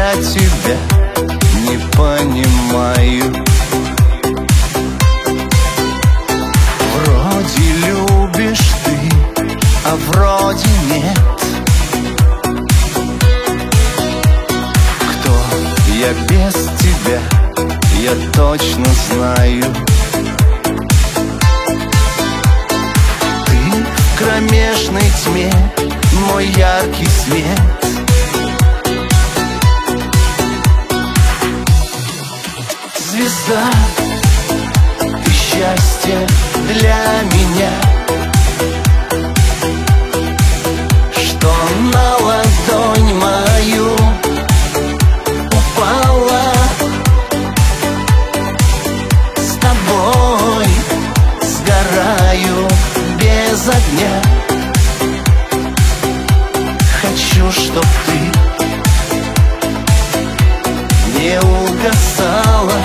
я тебя не понимаю. Вроде любишь ты, а вроде нет. Кто я без тебя, я точно знаю. Ты в кромешной тьме, мой яркий свет. Звезда, ты счастье для меня, что на ладонь мою упала. С тобой сгораю без огня. Хочу, чтоб ты не угасала.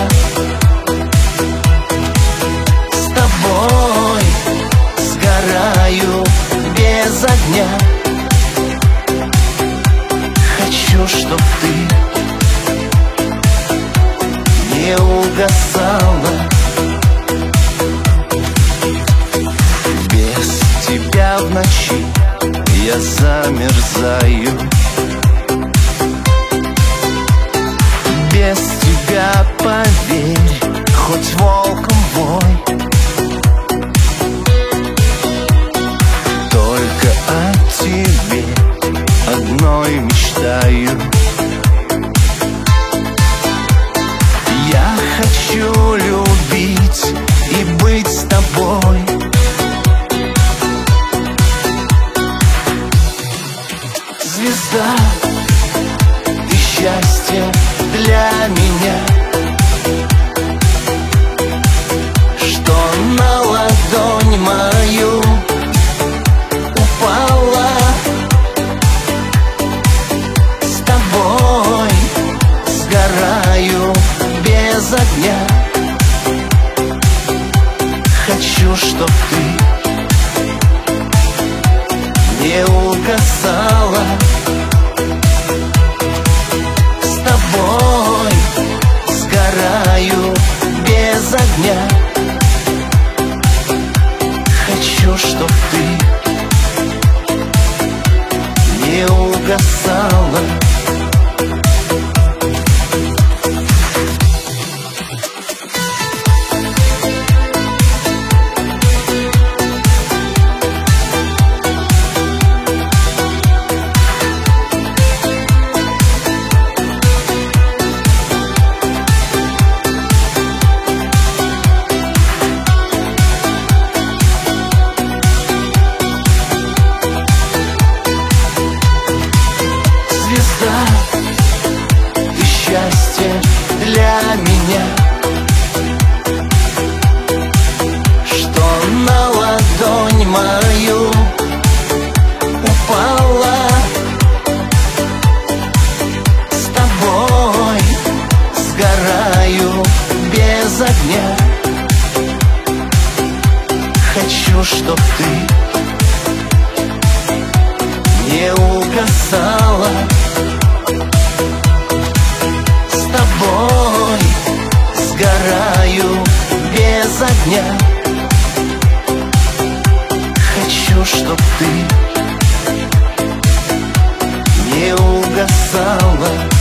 С тобой сгораю без огня. Хочу, чтоб ты не угасала. Без тебя в ночи я замерзаю. Без тебя, поверь, хоть волком вой. Только о тебе одной мечтаю. Я хочу любить и быть с тобой. Звезда, ты счастье для меня, что на ладонь мою упала. С тобой сгораю без огня. Хочу, чтоб ты не угасала. С тобой сгораю без огня. Хочу, чтоб ты не угасала. Звезда, ты счастье для меня, что на ладонь мою упала. С тобой сгораю без огня. Хочу, чтоб ты не угасала. С тобой сгораю без огня. Хочу, чтоб ты не угасала.